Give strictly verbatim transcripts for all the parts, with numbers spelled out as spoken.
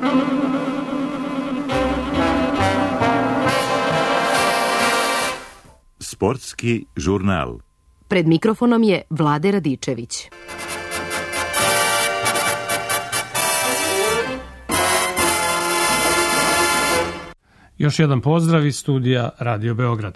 Sportski žurnal. Pred mikrofonom je Vlade Radičević. Još jedan pozdrav iz studija Radio Beograd.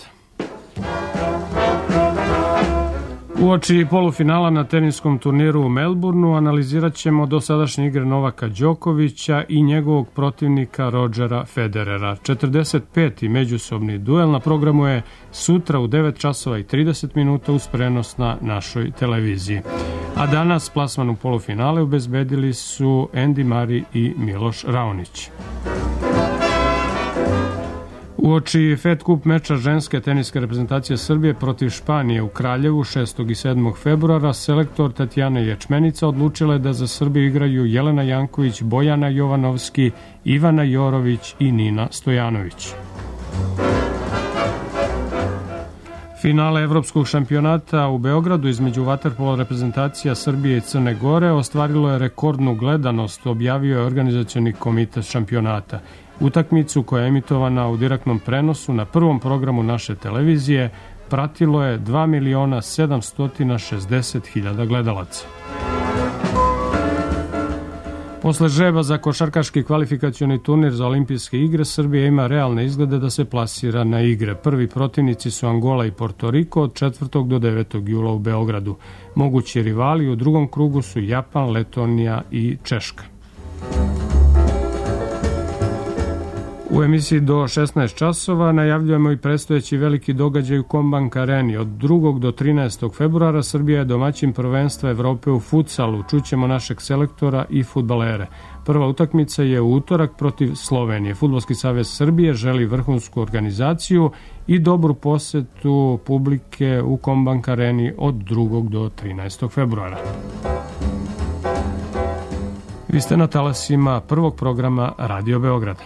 Uoči polufinala na teniskom turniru u Melbourneu analizirat ćemo dosadašnje igre Novaka Đokovića i njegovog protivnika Rodgera Federera. četrdeset peti međusobni duel na programu je sutra u devet časova i trideset minuta uz prenos na našoj televiziji. A danas plasman u polufinale obezbedili su Andy Murray i Miloš Raonić. Uoči Fed Cup meča ženske teniske reprezentacije Srbije protiv Španije u Kraljevu šestog i sedmog februara selektor Tatjana Ječmenica odlučila je da za Srbiju igraju Jelena Janković, Bojana Jovanovski, Ivana Jorović i Nina Stojanović. Finale evropskog šampionata u Beogradu između vaterpolo reprezentacija Srbije i Crne Gore ostvarilo je rekordnu gledanost, objavio je organizacioni komitet šampionata. Utakmicu koja je emitovana u direktnom prenosu na prvom programu naše televizije pratilo je dva miliona sedamsto šezdeset hiljada gledalaca. Posle žreba za košarkaški kvalifikacioni turnir za olimpijske igre, Srbija ima realne izglede da se plasira na igre. Prvi protivnici su Angola i Porto Riko od četvrtog do devetog jula u Beogradu. Mogući rivali u drugom krugu su Japan, Letonija i Češka. U emisiji do šesnaest časova najavljujemo i predstojeći veliki događaj u Kombank areni. Od drugog do trinaestog februara Srbija je domaćin prvenstva Evrope u futsalu. Čućemo našeg selektora i fudbalere. Prva utakmica je u utorak protiv Slovenije. Fudbalski savez Srbije želi vrhunsku organizaciju i dobru posetu publike u Kombank areni od drugog do trinaestog februara. Vi ste na talasima prvog programa Radio Beograda.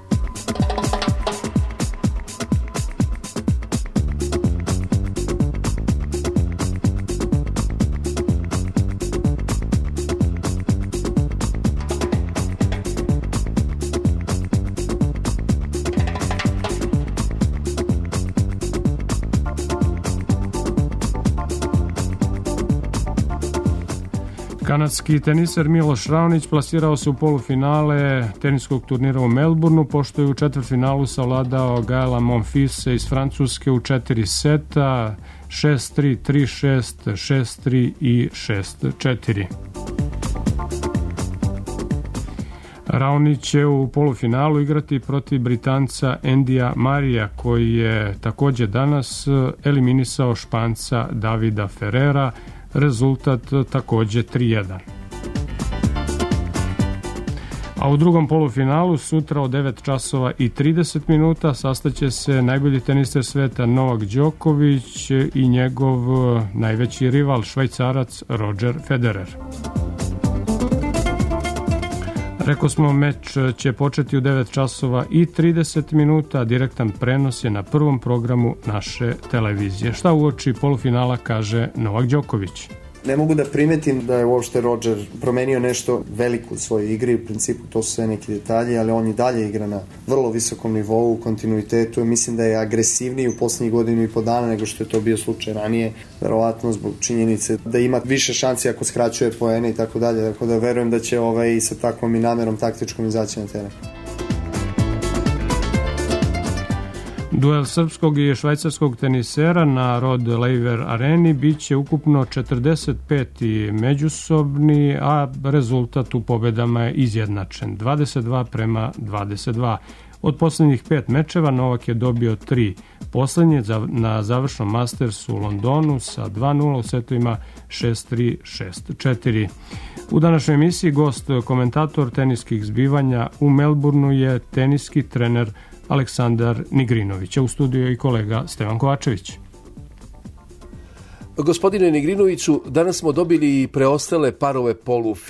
Kanadski teniser Miloš Raonić plasirao se u polufinale teniskog turnira u Melbourneu, pošto je u četvrtfinalu savladao Gaela Monfilsa iz Francuske u četiri seta, šest tri, tri šest, šest tri i šest četiri. Raonić će u polufinalu igrati protiv Britanca Andyja Murraya, koji je takođe danas eliminisao Španca Davida Ferrera, rezultat takođe tri jedan. A u drugom polufinalu sutra od devet časova i trideset minuta sastaće se najbolji tenister sveta Novak Đoković i njegov najveći rival Švajcarac Rodger Federer. Rekao smo, meč će početi u devet časova i trideset minuta, direktan prenos je na prvom programu naše televizije. Šta uoči polufinala kaže Novak Đoković? Ne mogu da primetim da je uopšte Rodger promenio nešto veliko u svojoj igri, u principu to su sve neki detalji, ali on i dalje igra na vrlo visokom nivou, u kontinuitetu. Mislim da je agresivniji u poslednjih godinu i po dana nego što je to bio slučaj ranije, verovatno zbog činjenice da ima više šansi ako skraćuje poene i tako dalje, tako da verujem da će ovaj sa takvom i namerom taktičkom izaći na teren. Duel srpskog i švajcarskog tenisera na Rod Laver areni biće ukupno četrdeset peti međusobni, a rezultat u pobedama je izjednačen, dvadeset dva prema dvadeset dva. Od poslednjih pet mečeva Novak je dobio tri poslednje na završnom Mastersu u Londonu sa dva nula u setovima šest tri, šest četiri. U današnjoj emisiji gost komentator teniskih zbivanja u Melbourneu je teniski trener Aleksandar Nigrinović, a u studiju i kolega Stevan Kovačević. Gospodine Nigrinoviću, danas smo dobili preostale parove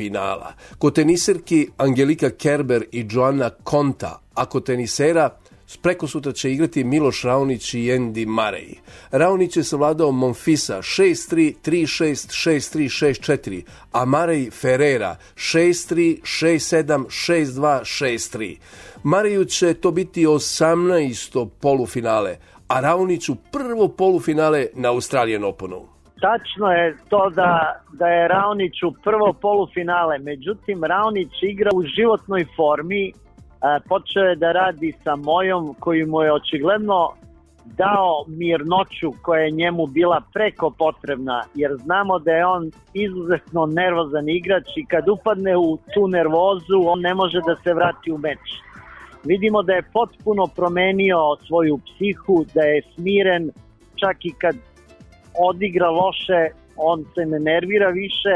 polufinala. Kod teniserki Angelika Kerber i Joana Konta, a kod tenisera Prekosutra će igrati Miloš Raonić i Andy Murray. Raonić je savladao Monfisa šest tri, tri šest, šest tri, šest četiri, a Murray Ferrera šest tri, šest sedam, šest dva, šest tri. Murrayu će to biti osamnaesto polufinale, a Raoniću prvo polufinale na Australian Openu. Tačno je to da, da je Raonić u prvo polufinale, međutim Raonić igra u životnoj formi. Počeo je da radi sa Mojom koji mu je očigledno dao mirnoću koja je njemu bila preko potrebna, jer znamo da je on izuzetno nervozan igrač i kad upadne u tu nervozu on ne može da se vrati u meč. Vidimo da je potpuno promenio svoju psihu, da je smiren, čak i kad odigra loše on se ne nervira više,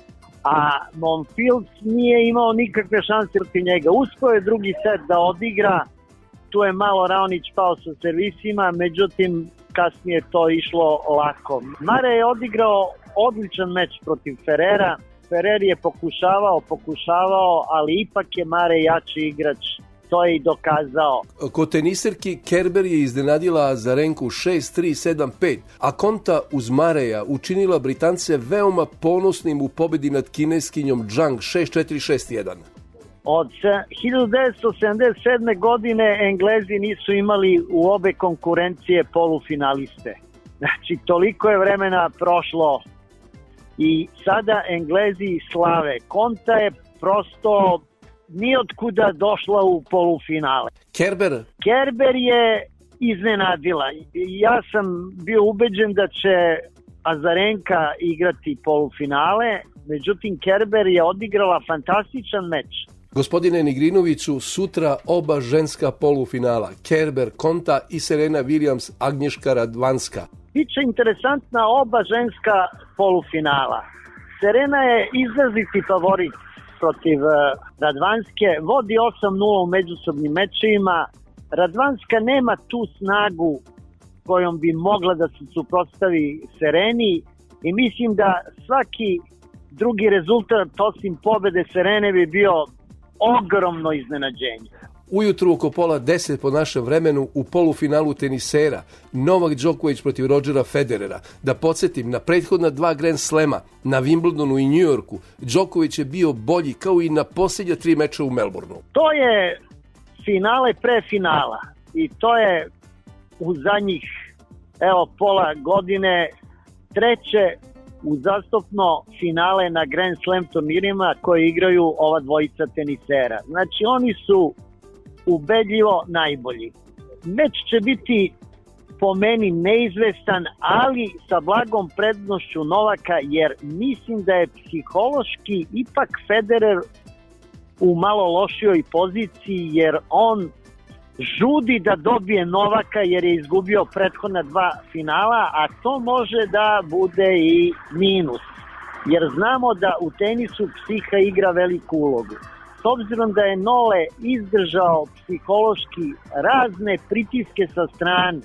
a Monfils nije imao nikakve šanse protiv njega. Uspio je drugi set da odigra, tu je malo Raonić pao sa servisima, međutim kasnije to išlo lako. Murray je odigrao odličan meč protiv Ferrera, Ferrer je pokušavao, pokušavao, ali ipak je Murray jači igrač, to je i dokazao. Kod teniserki Kerber je iznenadila Azarenku šest tri, sedam pet, a Konta uz Murraya učinila Britance veoma ponosnim u pobedi nad kineskinjom Zhang šest četiri, šest jedan. Od hiljadu devetsto sedamdeset sedme. godine Englezi nisu imali u obe konkurencije polufinaliste. Znači, toliko je vremena prošlo i sada Englezi slave. Konta je prosto nijotkuda došla u polufinale. Kerber? Kerber je iznenadila. Ja sam bio ubeđen da će Azarenka igrati polufinale, međutim Kerber je odigrala fantastičan meč. Gospodine Nigrinoviću, sutra oba ženska polufinala, Kerber, Konta i Serena Williams, Agnieszka Radwanska. Biće interesantna oba ženska polufinala. Serena je izraziti favorit protiv Radwanske, vodi osam nula u međusobnim mečevima. Radwanska nema tu snagu kojom bi mogla da se suprotstavi Sereni i mislim da svaki drugi rezultat osim pobede Serene bi bio ogromno iznenađenje. Ujutru oko pola deset po našem vremenu u polufinalu tenisera Novak Đoković protiv Rodgera Federera. Da podsjetim, na prethodna dva Grand Slema na Wimbledonu i New Yorku Đoković je bio bolji kao i na posljednja tri meča u Melbourneu. To je finale pre finala i to je u zadnjih evo pola godine treće uzastopno finale na Grand Slam turnirima koje igraju ova dvojica tenisera. Znači oni su ubedljivo najbolji. Meč će biti po meni neizvestan, ali sa blagom prednošću Novaka, jer mislim da je psihološki ipak Federer u malo lošijoj poziciji, jer on žudi da dobije Novaka jer je izgubio prethodna dva finala, a to može da bude i minus, jer znamo da u tenisu psiha igra veliku ulogu. S obzirom da je Nole izdržao psihološki razne pritiske sa strane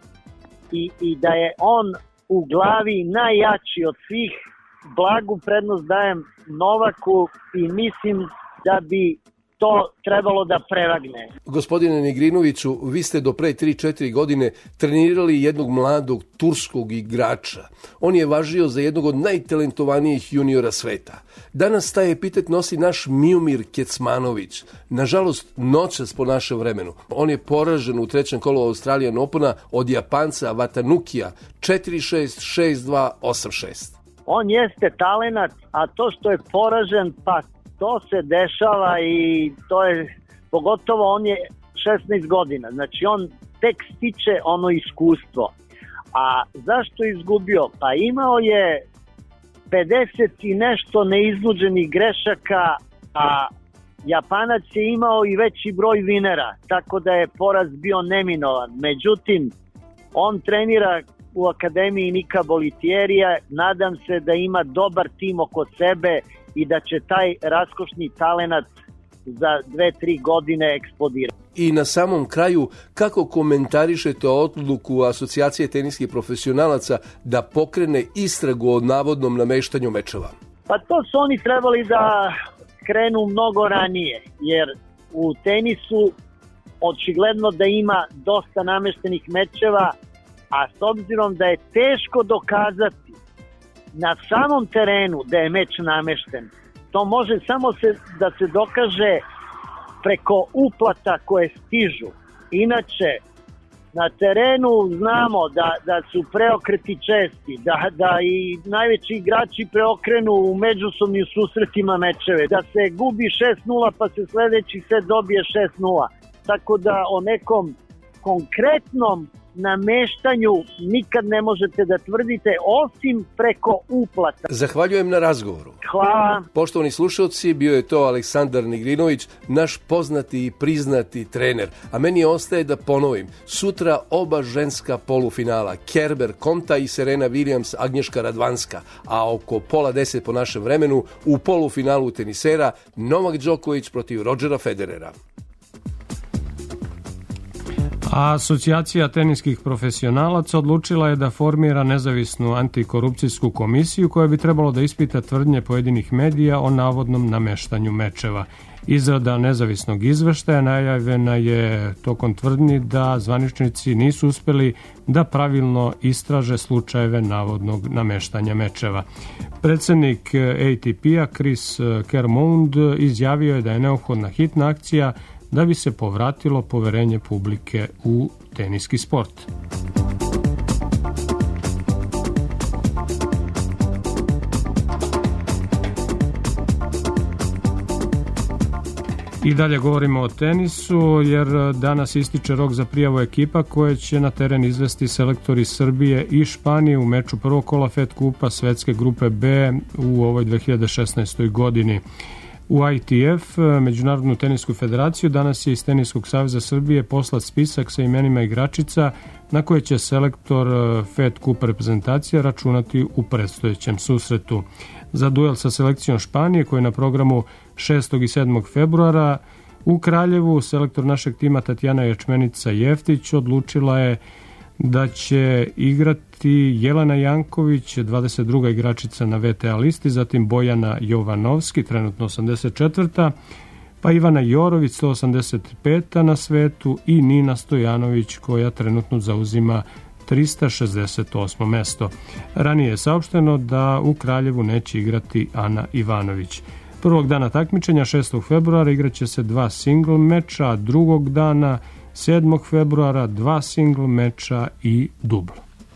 i, i da je on u glavi najjači od svih, blagu prednost dajem Novaku i mislim da bi to trebalo da prevagne. Gospodine Nigrinoviću, vi ste do pre tri četiri godine trenirali jednog mladog turskog igrača. On je važio za jednog od najtalentovanijih juniora sveta. Danas taj epitet nosi naš Miomir Kecmanović. Nažalost, noćas po našem vremenu. On je poražen u trećem kolu Australian Opena od Japanca Watanukija četiri šest, šest dva, osam šest. On jeste talenat, a to što je poražen, pa to se dešava i to je, pogotovo on je šesnaest godina, znači on tek stiče ono iskustvo. A zašto je izgubio? Pa imao je pedeset i nešto neiznuđenih grešaka, a Japanac je imao i veći broj vinera, tako da je poraz bio neminovan. Međutim, on trenira u Akademiji Nika Bolitierija, nadam se da ima dobar tim oko sebe i da će taj raskošni talenat za dve, tri godine eksplodirati. I na samom kraju, kako komentarišete odluku Asocijacije teniskih profesionalaca da pokrene istragu o navodnom nameštanju mečeva? Pa to su oni trebali da krenu mnogo ranije, jer u tenisu očigledno da ima dosta nameštenih mečeva, a s obzirom da je teško dokazati na samom terenu da je meč namešten, to može samo se, da se dokaže preko uplata koje stižu. Inače, na terenu znamo da, da su preokreti česti, da, da i najveći igrači preokrenu u međusobnim susretima mečeve, da se gubi šest nula pa se sledeći set dobije šest nula. Tako da o nekom konkretnom nameštanju nikad ne možete da tvrdite, osim preko uplata. Zahvaljujem na razgovoru. Hvala. Poštovani slušalci, bio je to Aleksandar Nigrinović, naš poznati i priznati trener. A meni ostaje da ponovim, sutra oba ženska polufinala, Kerber Konta i Serena Williams Agnješka Radvanska, a oko pola deset po našem vremenu u polufinalu tenisera Novak Đoković protiv Rodgera Federera. A Asocijacija teniskih profesionalaca odlučila je da formira nezavisnu antikorupcijsku komisiju koja bi trebalo da ispita tvrdnje pojedinih medija o navodnom nameštanju mečeva. Izrada nezavisnog izveštaja najavljena je tokom tvrdnji da zvaničnici nisu uspeli da pravilno istraže slučajeve navodnog nameštanja mečeva. Predsednik A T P-a Chris Kermond izjavio je da je neophodna hitna akcija da bi se povratilo poverenje publike u teniski sport. I dalje govorimo o tenisu, jer danas ističe rok za prijavu ekipa koje će na teren izvesti selektori Srbije i Španije u meču prvog kola Fed Kupa svetske grupe B u ovoj dve hiljade šesnaestoj godini. U I T F, Međunarodnu tenisku federaciju, danas je iz Teniskog saveza Srbije poslat spisak sa imenima igračica na koje će selektor Fed Kup reprezentacija računati u predstojećem susretu. Za duel sa selekcijom Španije, koji je na programu šestog i sedmog februara u Kraljevu, selektor našeg tima Tatjana Ječmenica-Jeftić odlučila je da će igrati Jelena Janković, dvadeset druga igračica na V T A listi, zatim Bojana Jovanovski, trenutno osamdeset četvrta, pa Ivana Jorović, sto osamdeset peta na svetu, i Nina Stojanović, koja trenutno zauzima trista šezdeset osmo mesto. Ranije je saopšteno da u Kraljevu neće igrati Ana Ivanović. Prvog dana takmičenja, šestog februara, igraće se dva single meča, a drugog dana, sedmog februara, dva single meča i dubl.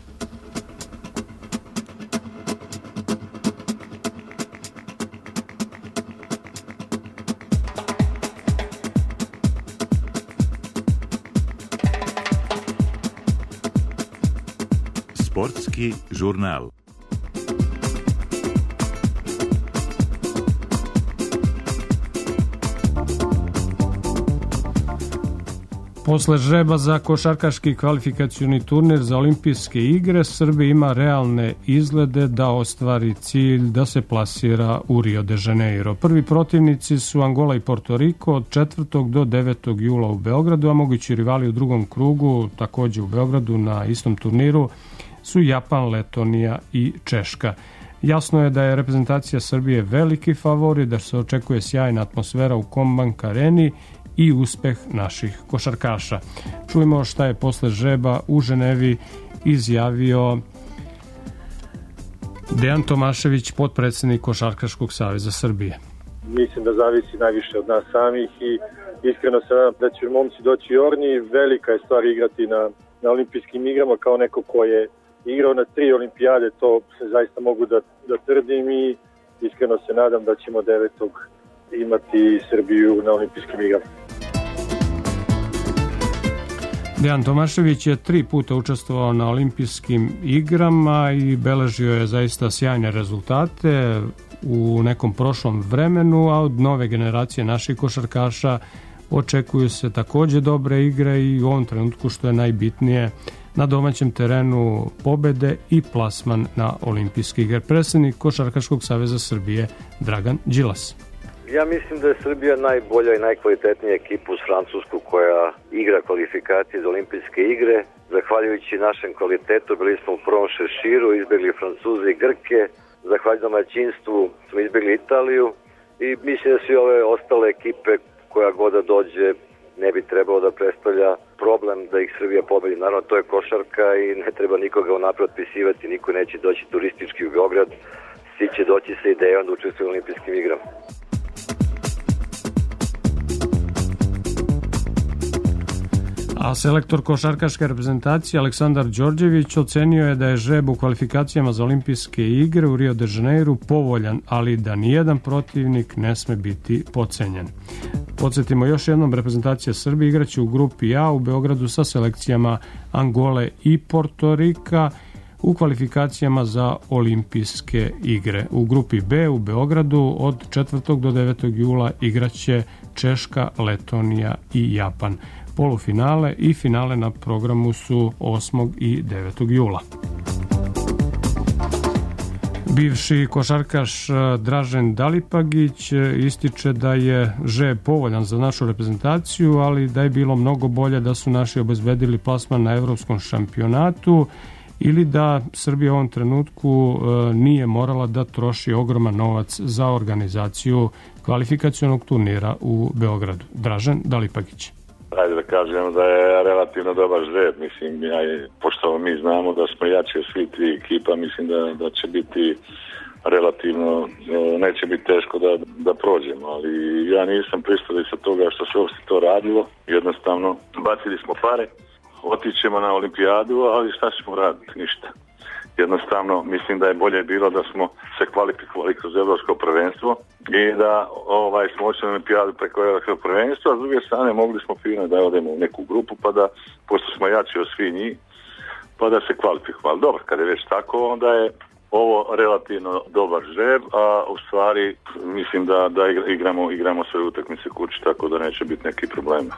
Sportski žurnal. Posle žreba za košarkaški kvalifikacioni turnir za olimpijske igre, Srbija ima realne izglede da ostvari cilj da se plasira u Rio de Janeiro. Prvi protivnici su Angola i Porto Riko od četvrtog do devetog jula u Beogradu, a mogući rivali u drugom krugu, takođe u Beogradu na istom turniru, su Japan, Letonija i Češka. Jasno je da je reprezentacija Srbije veliki favorit, da se očekuje sjajna atmosfera u Kombank areni i uspeh naših košarkaša. Čujemo šta je posle žreba u Ženevi izjavio Dejan Tomašević, potpredsednik Košarkaškog saveza Srbije. Mislim da zavisi najviše od nas samih i iskreno se nadam da će momci doći orni. Velika je stvar igrati na, na olimpijskim igrama kao neko ko je igrao na tri olimpijade, to se zaista mogu da, da tvrdim i iskreno se nadam da ćemo devetog imati Srbiju na olimpijskim igrama. Dejan Tomašević je tri puta učestvovao na olimpijskim igrama i beležio je zaista sjajne rezultate u nekom prošlom vremenu, a od nove generacije naših košarkaša očekuju se takođe dobre igre i u ovom trenutku, što je najbitnije, na domaćem terenu pobede i plasman na olimpijske igre. Predsednik Košarkaškog saveza Srbije Dragan Đilas. Ja mislim da je Srbija najbolja i najkvalitetnija ekipa uz Francusku koja igra kvalifikacije za olimpijske igre. Zahvaljujući našem kvalitetu bili smo u prvom šeširu, izbjegli Francuze i Grke. Zahvaljujući domaćinstvu smo izbjegli Italiju i mislim da svi ove ostale ekipe koja god da dođe ne bi trebao da predstavlja problem da ih Srbija pobedi. Naravno, to je košarka i ne treba nikoga unapred otpisivati, niko neće doći turistički u Beograd, svi će doći sa idejom da učestvuju u olimpijskim igrama. A selektor košarkaške reprezentacije Aleksandar Đorđević ocenio je da je žreb u kvalifikacijama za olimpijske igre u Rio de Janeiru povoljan, ali da nijedan protivnik ne sme biti podcenjen. Podsjetimo još jednom, reprezentacija Srbije igraće u grupi A u Beogradu sa selekcijama Angole i Portorika u kvalifikacijama za olimpijske igre. U grupi B u Beogradu od četvrtog do devetog jula igraće Češka, Letonija i Japan. Polufinale i finale na programu su osmog i devetog jula. Bivši košarkaš Dražen Dalipagić ističe da je žreb povoljan za našu reprezentaciju, ali da je bilo mnogo bolje da su naši obezbedili plasman na evropskom šampionatu ili da Srbija u ovom trenutku nije morala da troši ogroman novac za organizaciju kvalifikacionog turnira u Beogradu. Dražen Dalipagić. Ajde da kažem da je relativno dobar žreb, mislim, ja, pošto mi znamo da smo jači od svih tri ekipa, mislim da, da će biti relativno, neće biti teško da, da prođemo, ali ja nisam pristao sa toga što se uopšte to radilo, jednostavno bacili smo pare, otićemo na olimpijadu, ali šta ćemo raditi? Ništa. Jednostavno, mislim da je bolje bilo da smo se kvalifikovali kroz evropsko prvenstvo i da ovaj, smo ošli na olimpijadu preko evropskog prvenstva, a s druge strane mogli smo fino da odemo u neku grupu, pa da, pošto smo jači od svih njih, pa da se kvalifikovali. Dobro, kad je već tako, onda je ovo relativno dobar žreb, a u stvari mislim da, da igramo, igramo sve utakmice kući, tako da neće biti neki problema.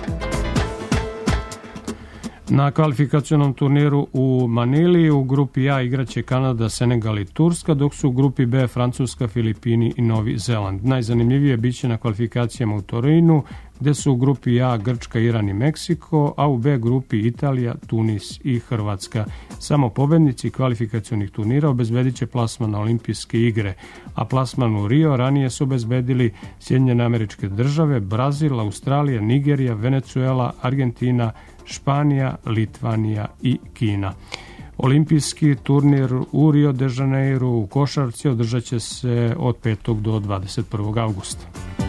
Na kvalifikacionom turniru u Manili u grupi A igraće Kanada, Senegal i Turska, dok su u grupi B Francuska, Filipini i Novi Zeland. Najzanimljivije biće na kvalifikacijama u Torinu, gde su u grupi A Grčka, Iran i Meksiko, a u B grupi Italija, Tunis i Hrvatska. Samo pobednici kvalifikacionih turnira obezbedit će plasman na olimpijske igre, a plasman u Rio ranije su obezbedili Sjedinjene Američke Države, Brazil, Australija, Nigerija, Venecuela, Argentina, Španija, Litvanija i Kina. Olimpijski turnir u Rio de Janeiru u košarci održat će se od petog do dvadeset prvog avgusta.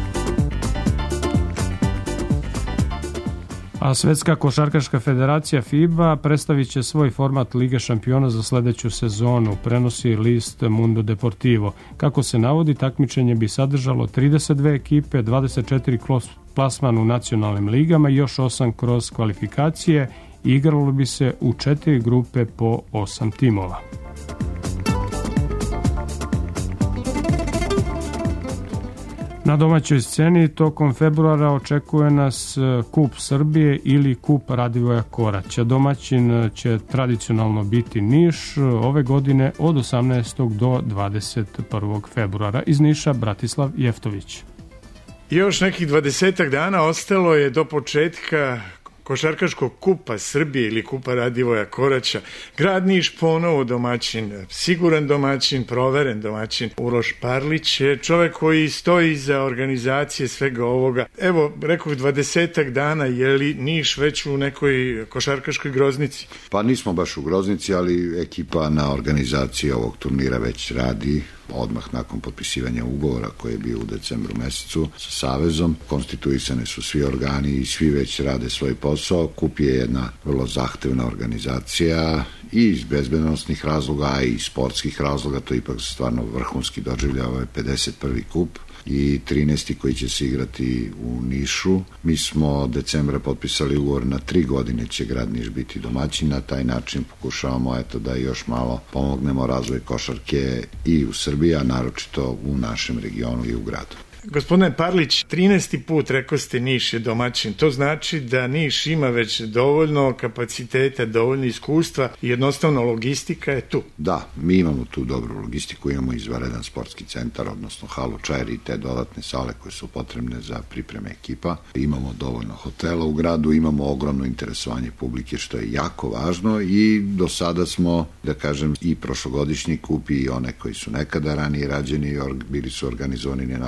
A Svetska košarkaška federacija FIBA predstavit će svoj format Lige šampiona za sledeću sezonu, prenosi list Mundo Deportivo. Kako se navodi, takmičenje bi sadržalo trideset dve ekipe, dvadeset četiri plasman u nacionalnim ligama i još osam kroz kvalifikacije i igralo bi se u četiri grupe po osam timova. Na domaćoj sceni tokom februara očekuje nas Kup Srbije ili Kup Radivoja Koraća. Domaćin će tradicionalno biti Niš ove godine od osamnaestog do dvadeset prvog februara. Iz Niša Bratislav Jeftović. Još nekih dvadesetak dana ostalo je do početka košarkaškog Kupa Srbije ili Kupa Radivoja Koraća. Grad Niš ponovo domaćin, siguran domaćin, proveren domaćin. Uroš Parlić je čovek koji stoji za organizacije svega ovoga. Evo, rekao dvadesetak dana, je li Niš već u nekoj košarkaškoj groznici? Pa nismo baš u groznici, ali ekipa na organizaciji ovog turnira već radi odmah nakon potpisivanja ugovora koji je bio u decembru mesecu sa Savezom. Konstituisane su svi organi i svi već rade svoj posao. Kup je jedna vrlo zahtevna organizacija i iz bezbednostnih razloga, a i iz sportskih razloga. To je ipak stvarno vrhunski doživlja, ovo je pedeset prvi kup i trinaesti koji će se igrati u Nišu. Mi smo decembra potpisali ugovor na tri godine će grad Niš biti domaćin. Na taj način pokušavamo eto da još malo pomognemo razvoj košarke i u Srbiji, a naročito u našem regionu i u gradu. Gospodine Parlić, trinaesti put rekao ste Niš je domaćin. To znači da Niš ima već dovoljno kapaciteta, dovoljno iskustva i jednostavno logistika je tu. Da, mi imamo tu dobru logistiku, imamo izvanredan sportski centar, odnosno halu Čair i te dodatne sale koje su potrebne za pripreme ekipa. Imamo dovoljno hotela u gradu, imamo ogromno interesovanje publike, što je jako važno i do sada smo, da kažem, i prošlogodišnji kup i one koji su nekada ranije rađeni bili su organizovani na vrhunskom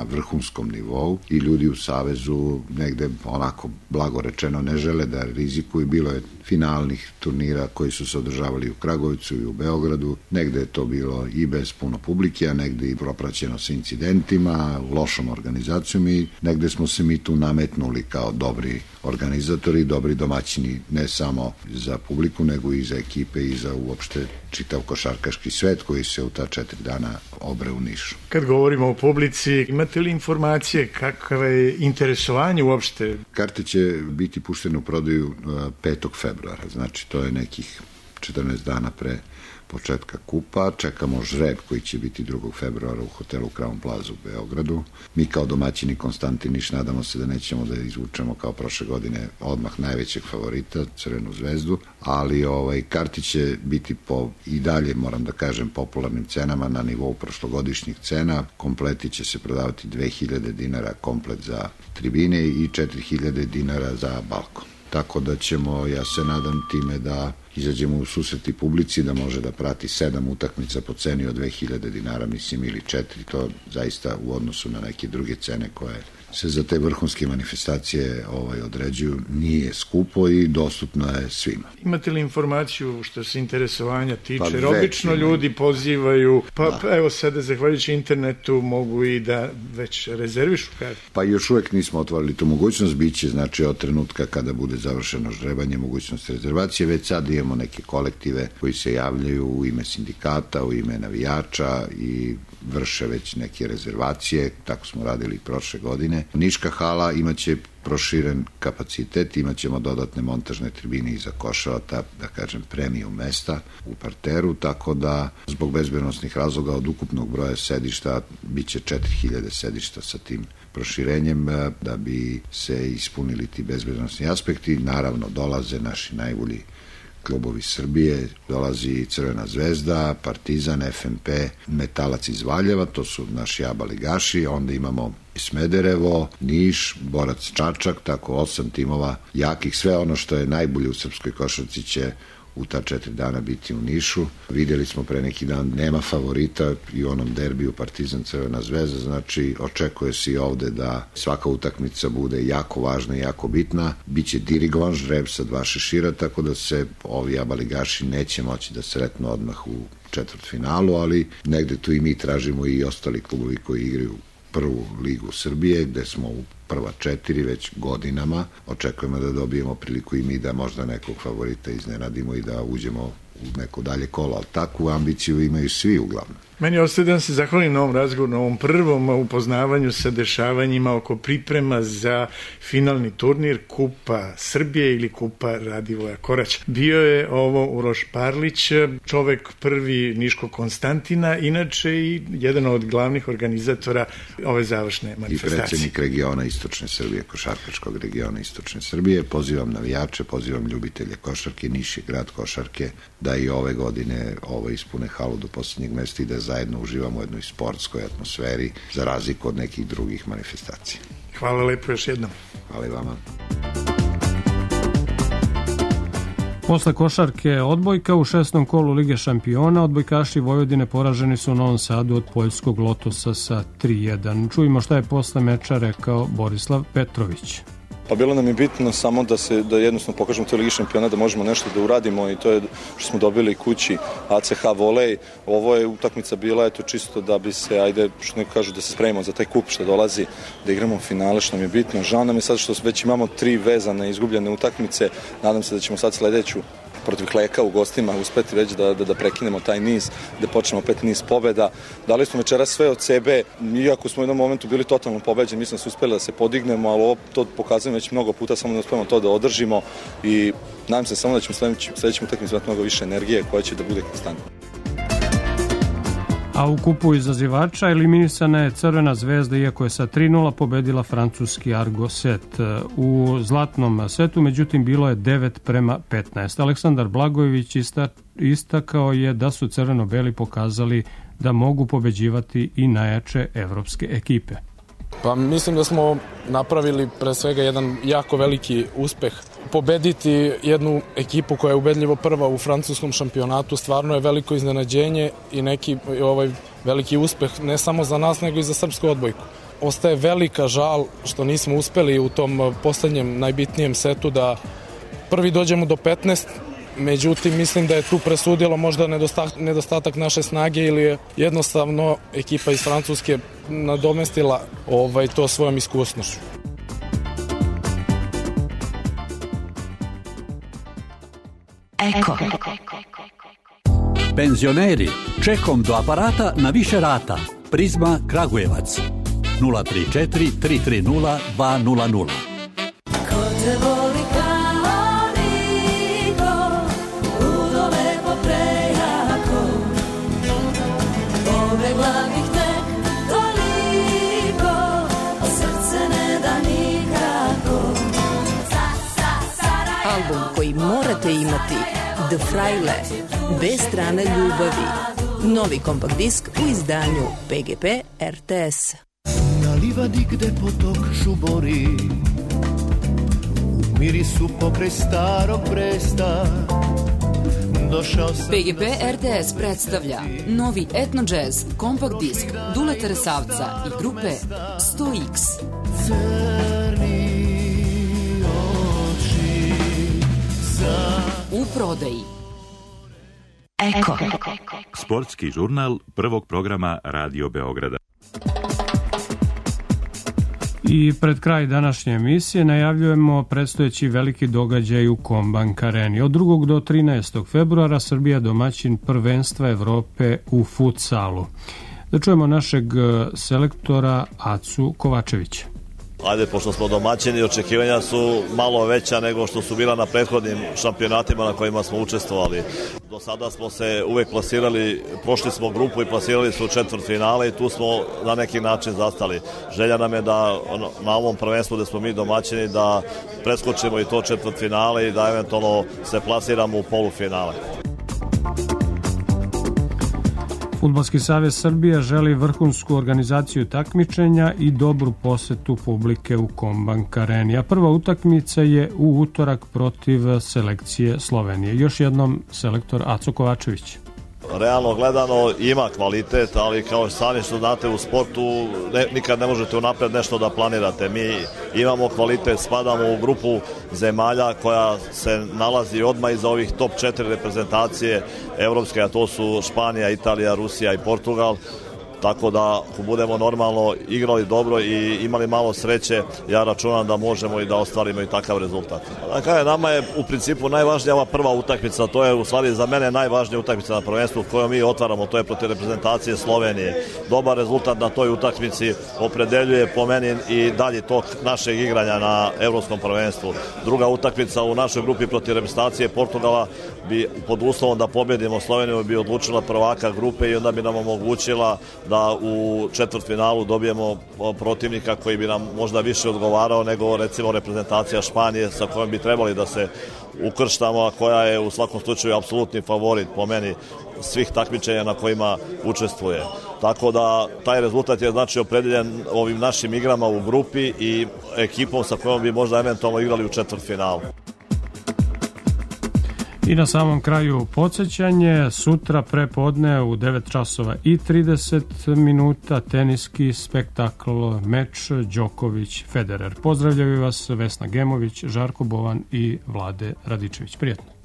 vrhunskom nivou i ljudi u Savezu negde onako blago rečeno ne žele da rizikuju. Bilo je finalnih turnira koji su se održavali u Kragujevcu i u Beogradu, negde je to bilo i bez puno publike, a negde i propraćeno sa incidentima, lošom organizacijom i negde smo se mi tu nametnuli kao dobri organizatori, dobri domaćini ne samo za publiku nego i za ekipe i za uopšte čitav košarkaški svet koji se u ta četiri dana obre u Nišu. Kad govorimo o publici, imate li informacije kakve je interesovanje uopšte? Karte će biti puštene u prodaju petog februara, znači to je nekih četrnaest dana pre početka kupa. Čekamo žreb koji će biti drugog februara u hotelu Crown Plaza u Beogradu. Mi kao domaćini Konstantin Niš nadamo se da nećemo da izvučemo kao prošle godine odmah najvećeg favorita, Crvenu zvezdu, ali ovaj, karti će biti po i dalje, moram da kažem, popularnim cenama na nivou prošlogodišnjih cena. Kompleti će se prodavati dve hiljade dinara komplet za tribine i četiri hiljade dinara za balkon. Tako da ćemo, ja se nadam time da izađemo u susreti publici, da može da prati sedam utakmica po ceni od dve hiljade dinara, mislim, ili četiri, to zaista u odnosu na neke druge cene koje se za te vrhunske manifestacije ovaj, određuju, nije skupo i dostupno je svima. Imate li informaciju što se interesovanja tiče? Pa Jer obično već, ljudi pozivaju, pa, da. pa evo sada zahvaljujući internetu mogu i da već rezervišu kartu. Pa još uvek nismo otvorili tu mogućnost, bit će znači od trenutka kada bude završeno žrebanje mogućnost rezervacije, već sad imamo neke kolektive koji se javljaju u ime sindikata, u ime navijača i vrše već neke rezervacije, tako smo radili prošle godine. Niška hala imaće proširen kapacitet, imat ćemo dodatne montažne tribine iza koševata, da kažem premium mesta u parteru, tako da zbog bezbednosnih razloga od ukupnog broja sedišta bit će četiri hiljade sedišta sa tim proširenjem da bi se ispunili ti bezbednosni aspekti. Naravno dolaze naši najbolji klubovi Srbije, dolazi Crvena zvezda, Partizan, F N P, Metalac iz Valjeva, to su naši aba ligaši, onda imamo Smederevo, Niš, Borac Čačak, tako osam timova jakih, sve ono što je najbolje u srpskoj košarci će u ta četiri dana biti u Nišu. Vidjeli smo pre neki dan, nema favorita i u onom derbiju Partizan Crvena zvezda, znači očekuje se i ovde da svaka utakmica bude jako važna i jako bitna. Biće dirigovan žreb sa dva šešira, tako da se ovi aba ligaši neće moći da sretnu odmah u četvrtfinalu, ali negde tu i mi tražimo i ostali klubovi koji igraju prvu ligu Srbije, gde smo u prva četiri već godinama. Očekujemo da dobijemo priliku i mi da možda nekog favorita iznenadimo i da uđemo u neko dalje kolo, ali takvu ambiciju imaju svi uglavnom. Meni ostaje da se zahvalim na ovom razgovoru, na ovom prvom upoznavanju sa dešavanjima oko priprema za finalni turnir Kupa Srbije ili Kupa Radivoja Koraća. Bio je ovo Uroš Parlić, čovek prvi Niškog Konstantina, inače i jedan od glavnih organizatora ove završne manifestacije. I predsjednik regiona Istočne Srbije, košarkaškog regiona Istočne Srbije. Pozivam navijače, pozivam ljubitelje košarke, Niš je grad košarke, da i ove godine ovo ispune halu do posljednjeg mesta i da zajedno uživamo u jednoj sportskoj atmosferi za razliku od nekih drugih manifestacija. Hvala lepo još jednom. Hvala i vama. Posle košarke odbojka u šestom kolu Lige šampiona odbojkaši Vojvodine poraženi su u Novom Sadu od poljskog Lotosa sa tri jedan. Čujemo šta je posle meča rekao Borislav Petrović. Pa bilo nam je bitno samo da se da jednostavno pokažemo toj Ligi šampiona da možemo nešto da uradimo i to je što smo dobili kući A C H volej. Ovo je utakmica bila eto čisto da bi se, ajde, što neko kažu, da se spremimo za taj kup što dolazi, da igramo finale što nam je bitno. Žao nam je sad što već imamo tri vezane izgubljene utakmice. Nadam se da ćemo sad sledeću protiv Kleka u gostima uspeti već da, da, da prekinemo taj niz, da počnemo opet niz pobeda. Dali smo večeras sve od sebe, iako smo u jednom momentu bili totalno pobeđeni, mislim da smo uspeli da se podignemo, ali ovo to pokazujemo već mnogo puta, samo da uspemo to da održimo i nadam se samo da ćemo sledećim, sledećim utakmicama imati mnogo više energije koja će da bude konstantna. A u kupu izazivača eliminisana je Crvena zvezda, iako je sa tri nula pobedila francuski Argo set. U zlatnom setu, međutim, bilo je devet prema petnaest. Aleksandar Blagojević ista, istakao je da su crveno-beli pokazali da mogu pobeđivati i najjače evropske ekipe. Pa mislim da smo napravili pre svega jedan jako veliki uspeh. Pobediti jednu ekipu koja je ubedljivo prva u francuskom šampionatu stvarno je veliko iznenađenje i neki ovaj veliki uspeh ne samo za nas nego i za srpsku odbojku. ostaje velika žal što nismo uspeli u tom poslednjem najbitnijem setu da prvi dođemo do petnaest, međutim mislim da je tu presudilo možda nedostatak, nedostatak naše snage ili je jednostavno ekipa iz Francuske nadomestila ovaj, to svojom iskusnošću. Eko. Penzioneri, čekom do aparata na više rata. Prizma Kragujevac. nula tri četiri tri tri nula dva nula nula. Ko te voli kao niko, ludo lepo prejako, pobegla bih tek toliko, a srce ne da nikako. Album koji morate imati, The Fraile, dve strane ljubavi. Novi kompakt disk u izdanju P G P R T S. Na livadi gde potok žubori, u mirisu pokraj starog Bresta, došao sam... P G P R T S predstavlja novi etno jazz kompakt disk Duleta Resavca i grupe sto iks. Crni oči za... U prodaji. Eko. Sportski žurnal prvog programa Radio Beograda. I pred kraj današnje emisije najavljujemo predstojeći veliki događaj u Kombank Areni. Od drugog do trinaestog februara Srbija domaćin prvenstva Evrope u futsalu. Da čujemo našeg selektora Acu Kovačevića. Ajde, pošto smo domaćini, očekivanja su malo veća nego što su bila na prethodnim šampionatima na kojima smo učestvovali. Do sada smo se uvek plasirali, prošli smo grupu i plasirali su u četvrtfinale i tu smo na neki način zastali. Želja nam je da na ovom prvenstvu gde smo mi domaćini da preskočimo i to četvrtfinale i da eventualno se plasiramo u polufinale. Fudbalski savez Srbije želi vrhunsku organizaciju takmičenja i dobru posetu publike u Kombank Areni. A prva utakmica je u utorak protiv selekcije Slovenije. Još jednom selektor Aco Kovačević. Realno gledano ima kvalitet, ali kao sami što znate u sportu ne, nikad ne možete unapred nešto da planirate. Mi imamo kvalitet, spadamo u grupu zemalja koja se nalazi odmah iza ovih top četiri reprezentacije evropske, a to su Španija, Italija, Rusija i Portugal. Tako da, ako budemo normalno igrali dobro i imali malo sreće, ja računam da možemo i da ostvarimo i takav rezultat. Dakle, nama je u principu najvažnija ova prva utakmica, to je u stvari za mene najvažnija utakmica na prvenstvu koju mi otvaramo, to je protiv reprezentacije Slovenije. Dobar rezultat na toj utakmici opredeljuje po meni i dalje tok našeg igranja na evropskom prvenstvu. Druga utakmica u našoj grupi protiv reprezentacije Portugala bi pod uslovom da pobedimo Sloveniju bi odlučila prvaka grupe i onda bi nam omogućila da u četvrtfinalu dobijemo protivnika koji bi nam možda više odgovarao nego recimo reprezentacija Španije sa kojom bi trebali da se ukrštamo, a koja je u svakom slučaju apsolutni favorit po meni svih takmičenja na kojima učestvuje. Tako da taj rezultat je znači opredeljen ovim našim igrama u grupi i ekipom sa kojom bi možda eventualno igrali u četvrtfinalu. I na samom kraju podsjećanje, sutra prepodne u devet časova i trideset minuta teniski spektakl, meč Đoković-Federer. Pozdravljaju vas Vesna Gemović, Žarko Bovan i Vlade Radičević. Prijetno.